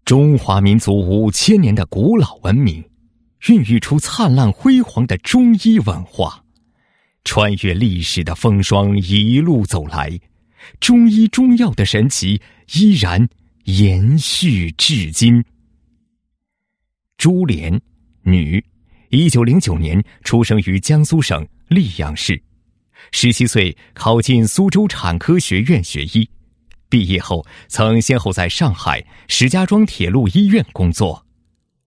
中华民族5000年的古老文明，孕育出灿烂辉煌的中医文化。穿越历史的风霜，一路走来，中医中药的神奇依然延续至今。朱莲，女，1909年出生于江苏省溧阳市，17岁考进苏州产科学院学医，毕业后曾先后在上海、石家庄铁路医院工作。